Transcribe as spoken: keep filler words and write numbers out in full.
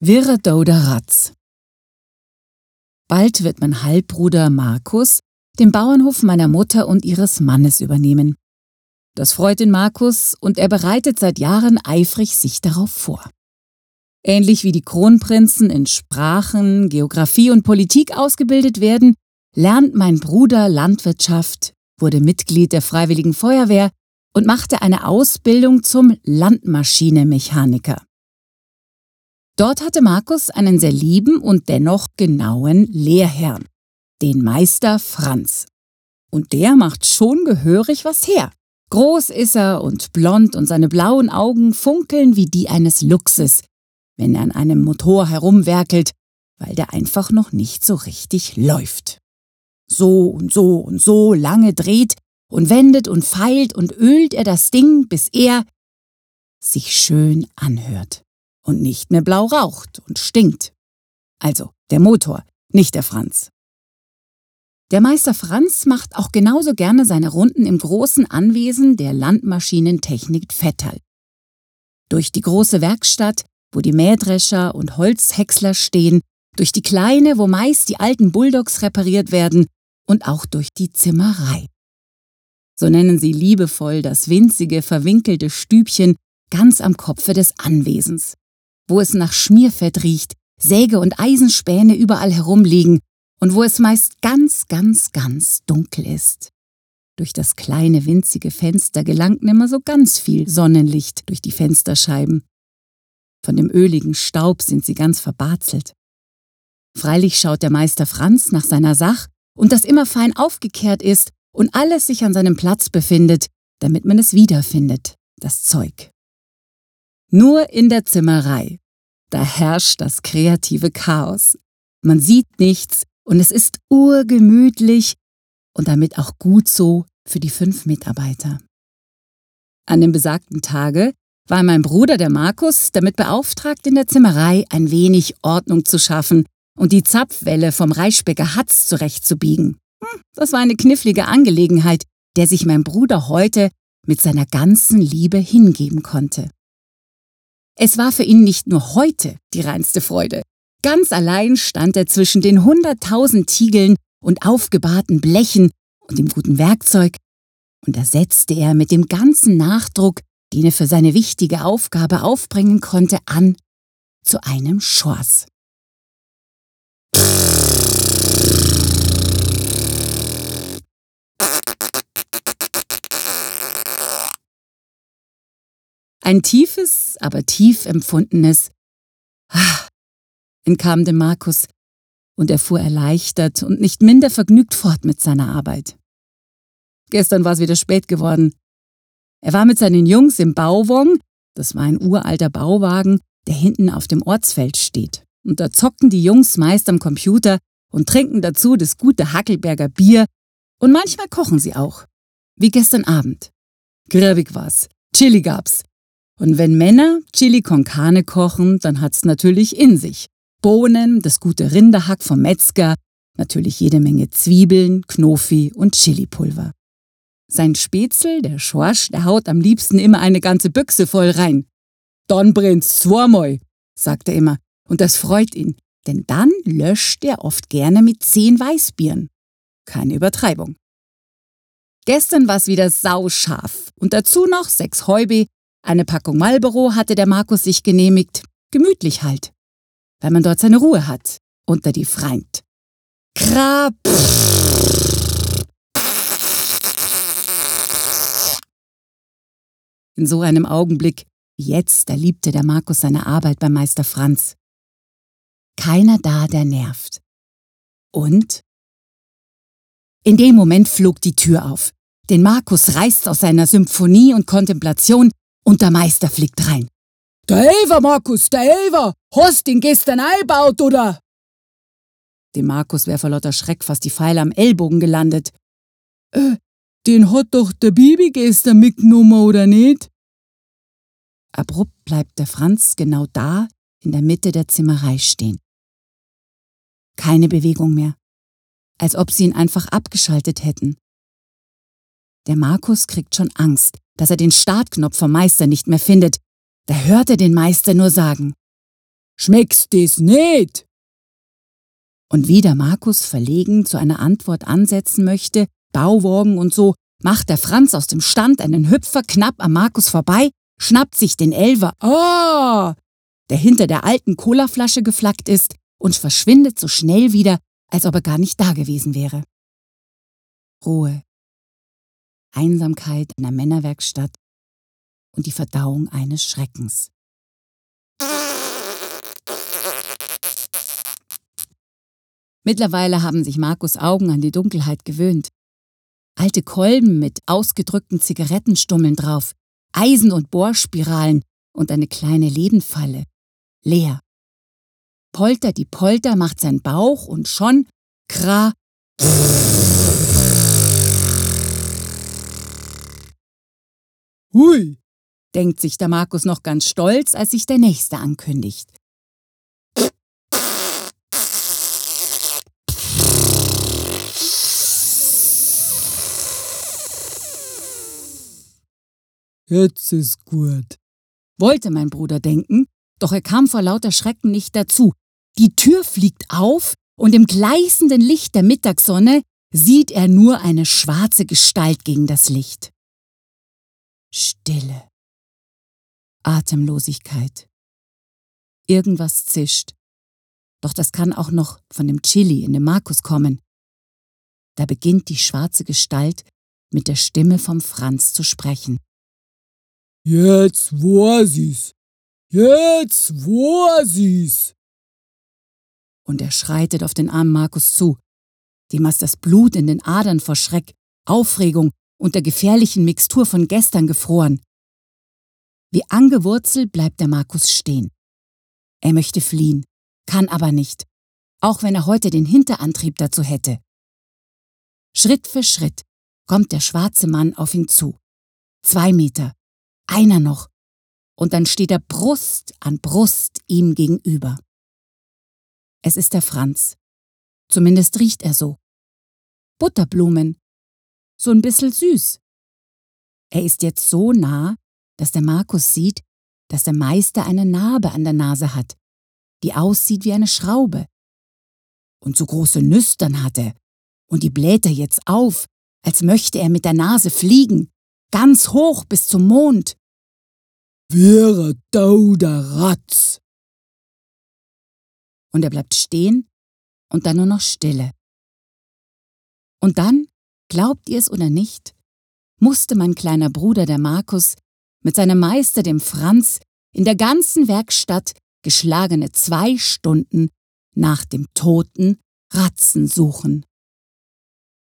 Wirre Doder Ratz. Bald wird mein Halbbruder Markus den Bauernhof meiner Mutter und ihres Mannes übernehmen. Das freut den Markus und er bereitet seit Jahren eifrig sich darauf vor. Ähnlich wie die Kronprinzen in Sprachen, Geographie und Politik ausgebildet werden, lernt mein Bruder Landwirtschaft, wurde Mitglied der Freiwilligen Feuerwehr und machte eine Ausbildung zum Landmaschinemechaniker. Dort hatte Markus einen sehr lieben und dennoch genauen Lehrherrn, den Meister Franz. Und der macht schon gehörig was her. Groß ist er und blond und seine blauen Augen funkeln wie die eines Luchses, wenn er an einem Motor herumwerkelt, weil der einfach noch nicht so richtig läuft. So und so und so lange dreht und wendet und feilt und ölt er das Ding, bis er sich schön anhört und nicht mehr blau raucht und stinkt. Also der Motor, nicht der Franz. Der Meister Franz macht auch genauso gerne seine Runden im großen Anwesen der Landmaschinentechnik Vetterl. Durch die große Werkstatt, wo die Mähdrescher und Holzhäcksler stehen, durch die kleine, wo meist die alten Bulldogs repariert werden, und auch durch die Zimmerei. So nennen sie liebevoll das winzige, verwinkelte Stübchen ganz am Kopfe des Anwesens, wo es nach Schmierfett riecht, Säge und Eisenspäne überall herumliegen und wo es meist ganz, ganz, ganz dunkel ist. Durch das kleine, winzige Fenster gelangt nimmer so ganz viel Sonnenlicht durch die Fensterscheiben. Von dem öligen Staub sind sie ganz verbarzelt. Freilich schaut der Meister Franz nach seiner Sach und dass immer fein aufgekehrt ist und alles sich an seinem Platz befindet, damit man es wiederfindet, das Zeug. Nur in der Zimmerei, da herrscht das kreative Chaos. Man sieht nichts und es ist urgemütlich und damit auch gut so für die fünf Mitarbeiter. An dem besagten Tage war mein Bruder, der Markus, damit beauftragt, in der Zimmerei ein wenig Ordnung zu schaffen und die Zapfwelle vom Reischbecker Hatz zurechtzubiegen. Hm, das war eine knifflige Angelegenheit, der sich mein Bruder heute mit seiner ganzen Liebe hingeben konnte. Es war für ihn nicht nur heute die reinste Freude. Ganz allein stand er zwischen den hunderttausend Tiegeln und aufgebahrten Blechen und dem guten Werkzeug, und da setzte er mit dem ganzen Nachdruck, den er für seine wichtige Aufgabe aufbringen konnte, an zu einem Schors. Ein tiefes, aber tief empfundenes Ah entkam dem Markus, und er fuhr erleichtert und nicht minder vergnügt fort mit seiner Arbeit. Gestern war es wieder spät geworden. Er war mit seinen Jungs im Bauwong, das war ein uralter Bauwagen, der hinten auf dem Ortsfeld steht. Und da zocken die Jungs meist am Computer und trinken dazu das gute Hackelberger Bier und manchmal kochen sie auch. Wie gestern Abend. Grübig war's. Chili gab's. Und wenn Männer Chili con Carne kochen, dann hat's natürlich in sich. Bohnen, das gute Rinderhack vom Metzger, natürlich jede Menge Zwiebeln, Knofi und Chilipulver. Sein Spätzl, der Schorsch, der haut am liebsten immer eine ganze Büchse voll rein. Dann brennt's zweimal, sagt er immer, und das freut ihn, denn dann löscht er oft gerne mit zehn Weißbieren. Keine Übertreibung. Gestern war's wieder sauscharf und dazu noch sechs Häube, eine Packung Marlboro hatte der Markus sich genehmigt, gemütlich halt, weil man dort seine Ruhe hat, unter die Freind. Krab! In so einem Augenblick wie jetzt, da liebte der Markus seine Arbeit beim Meister Franz. Keiner da, der nervt. Und? In dem Moment flog die Tür auf. Den Markus reißt aus seiner Symphonie und Kontemplation und der Meister fliegt rein. Der Elfer, Markus, der Elfer! Hast den gestern eingebaut, oder? Dem Markus wär vor lauter Schreck fast die Pfeile am Ellbogen gelandet. Äh, den hat doch der Bibi gestern mitgenommen, oder nicht? Abrupt bleibt der Franz genau da in der Mitte der Zimmerei stehen. Keine Bewegung mehr, als ob sie ihn einfach abgeschaltet hätten. Der Markus kriegt schon Angst, dass er den Startknopf vom Meister nicht mehr findet. Da hört er den Meister nur sagen: Schmeckst des nicht? Und wie der Markus verlegen zu einer Antwort ansetzen möchte, Bauwagen und so, macht der Franz aus dem Stand einen Hüpfer knapp am Markus vorbei, schnappt sich den Elfer, ah, der hinter der alten Colaflasche geflackt ist, und verschwindet so schnell wieder, als ob er gar nicht da gewesen wäre. Ruhe, Einsamkeit in der Männerwerkstatt und die Verdauung eines Schreckens. Mittlerweile haben sich Markus' Augen an die Dunkelheit gewöhnt. Alte Kolben mit ausgedrückten Zigarettenstummeln drauf, Eisen- und Bohrspiralen und eine kleine Lebenfalle. Leer. Polter die Polter macht sein Bauch und schon, kra, hui, denkt sich der Markus noch ganz stolz, als sich der Nächste ankündigt. Jetzt ist gut, wollte mein Bruder denken, doch er kam vor lauter Schrecken nicht dazu. Die Tür fliegt auf und im gleißenden Licht der Mittagssonne sieht er nur eine schwarze Gestalt gegen das Licht. Stille. Atemlosigkeit. Irgendwas zischt. Doch das kann auch noch von dem Chili in dem Markus kommen. Da beginnt die schwarze Gestalt mit der Stimme vom Franz zu sprechen. Jetzt weiß ich's. Jetzt weiß ich's. Und er schreitet auf den armen Markus zu. Dem ist das Blut in den Adern vor Schreck, Aufregung und der gefährlichen Mixtur von gestern gefroren. Wie angewurzelt bleibt der Markus stehen. Er möchte fliehen, kann aber nicht, auch wenn er heute den Hinterantrieb dazu hätte. Schritt für Schritt kommt der schwarze Mann auf ihn zu. Zwei Meter, einer noch, und dann steht er Brust an Brust ihm gegenüber. Es ist der Franz. Zumindest riecht er so. Butterblumen. So ein bisschen süß. Er ist jetzt so nah, dass der Markus sieht, dass der Meister eine Narbe an der Nase hat, die aussieht wie eine Schraube. Und so große Nüstern hat er, und die bläht er jetzt auf, als möchte er mit der Nase fliegen, ganz hoch bis zum Mond. Wäre Dauderatz. Und er bleibt stehen und dann nur noch Stille. Und dann, glaubt ihr es oder nicht, musste mein kleiner Bruder, der Markus, mit seinem Meister, dem Franz, in der ganzen Werkstatt geschlagene zwei Stunden nach dem toten Ratzen suchen.